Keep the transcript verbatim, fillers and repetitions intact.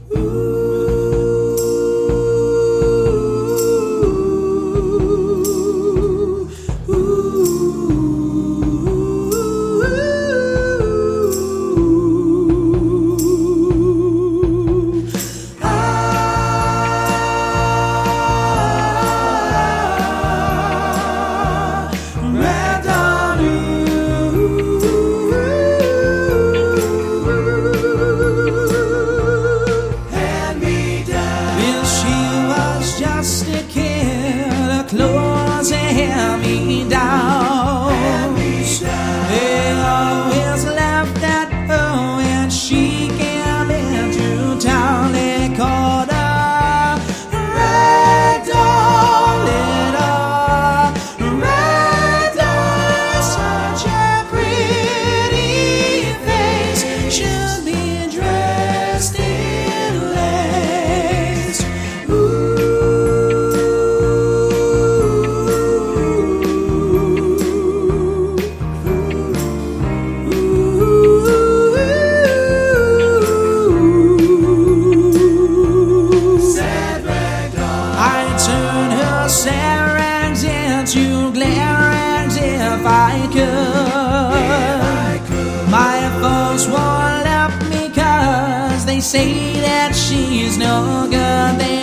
Clothes and hand-me-downs. They always laughed at her when she came into town. They called her Rag Doll, little Rag Doll. Such a pretty face, should be dressed in lace. Ooh. Sad rags into glare rags if I could. If I could. My folks won't let me 'cause they say that she's no good. They